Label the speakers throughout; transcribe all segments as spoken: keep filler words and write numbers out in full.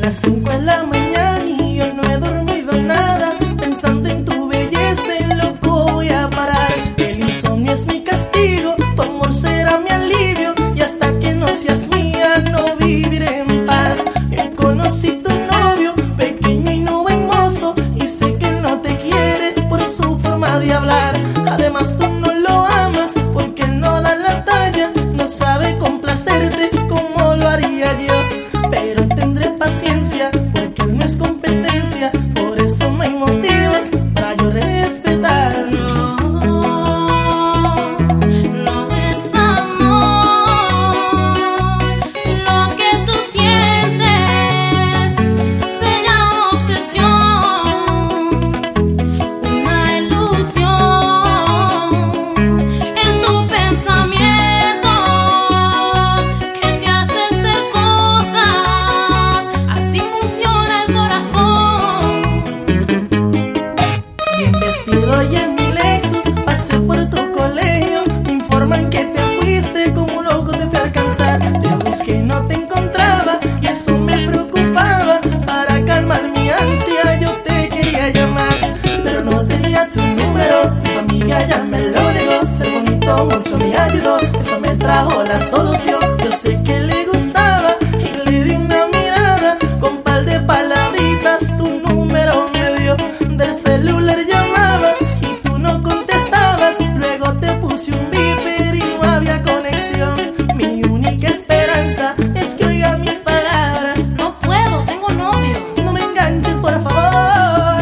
Speaker 1: las cinco de la mañana y yo no he dormido nada, pensando en tu belleza, en loco voy a parar. El insomnio es mi castigo, tu amor será mi alivio, y hasta que no seas mía no viviré en paz. Yo conocí tu novio, pequeño y no buen mozo, y sé que él no te quiere por su forma de hablar. Además tú no lo amas porque él no da la talla, no sabe complacerte como lo haría yo. Pero tendré paciencia porque él no es competencia, por eso no hay motivos para yo respetarlo. Y en mi Lexus pasé por tu colegio, me informan que te fuiste, como un loco te fui a alcanzar. Te busqué y no te encontraba y eso me preocupaba. Para calmar mi ansia yo te quería llamar, pero no tenía tu número, tu amiga ya me lo negó. Ser bonito mucho me ayudó, eso me trajo la solución. Yo sé que le gustaba y le di una mirada, con par de palabritas tu número me dio. Del celular llamaba y tú no contestabas, luego te puse un beeper y no había conexión. Mi única esperanza es que oiga mis palabras.
Speaker 2: No puedo, tengo novio.
Speaker 1: No me enganches, por favor.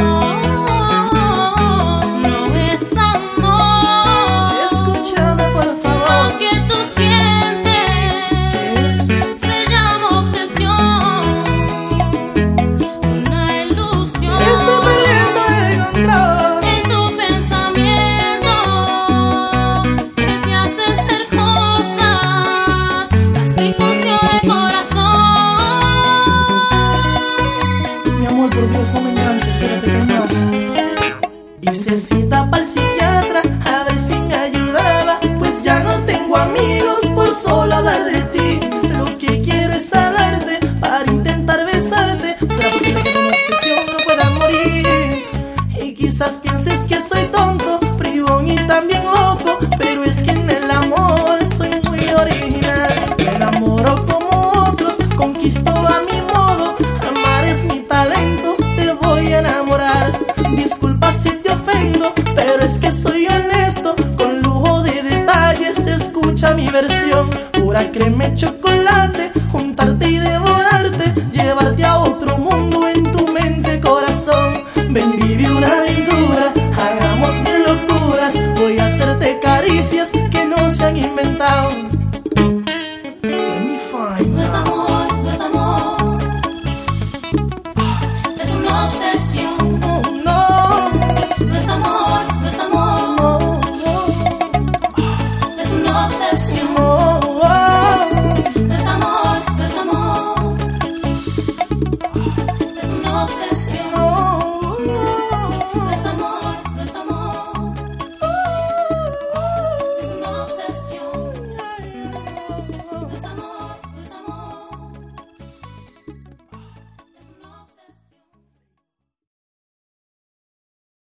Speaker 2: No, no es amor.
Speaker 1: Escúchame, por favor.
Speaker 2: Lo que tú sientes,
Speaker 1: ¿qué es?
Speaker 2: se llama obsesión, una ilusión.
Speaker 1: Estoy perdiendo el control.
Speaker 2: En tu pensamiento que te hace hacer cosas, así funciona el corazón.
Speaker 1: Mi amor, por Dios, no me enganches, espérate, ¿qué más? Hice cita para el psiquiatra a ver si me ayudaba, pues ya no tengo amigos por solo hablar de ti. Lo que quiero es hablarte para intentar besarte. ¿Será posible que de una obsesión no pueda morir? Y quizás pienses que soy tonto, bribón y también loco, pero es que en el amor soy muy original. Me enamoro como otros, conquisto a mi modo, amar es mi talento, te voy a enamorar. Disculpa si te ofendo, pero es que soy honesto, con lujo de detalles escucha mi versión. Pura crema y chocolate, juntarte y devorarte, llevarte a otro mundo en tu mente, corazón. Ven, vive una aventura, hagamos mil locuras, voy a hacerte caricias que no se han inventado. Let me find
Speaker 2: No es
Speaker 1: out.
Speaker 2: amor, no es amor, es una obsesión.
Speaker 1: Oh, no,
Speaker 2: No es amor, no es amor,
Speaker 1: no,
Speaker 2: es una obsesión.
Speaker 1: no, oh.
Speaker 2: No es amor, no es amor, es una obsesión.